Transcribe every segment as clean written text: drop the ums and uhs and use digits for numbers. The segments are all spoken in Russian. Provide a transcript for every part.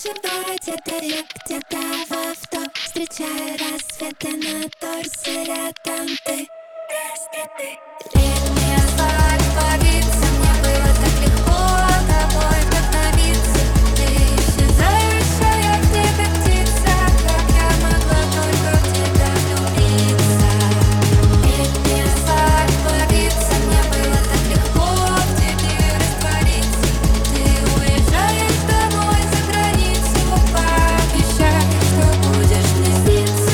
вышивать это я где-то в авто. Встречаю рассветы на торсе, рядом ты. Летний асфальт плавится, мне было так легко тобой вдохновиться. Ты исчезаешь, а я в тебе птица. Как я могла только в тебя влюбиться? Летний асфальт плавится, мне было так легко в тебе раствориться. Ты уезжаешь домой за границу, пообещай, что будешь мне сниться.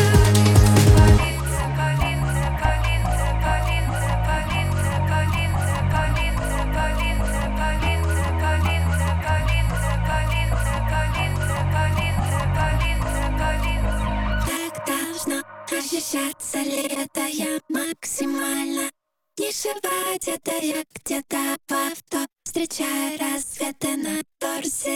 Так должно ощущаться лето, я максимально не шивать это я где-то в авто. Встречаю рассветы на торсе,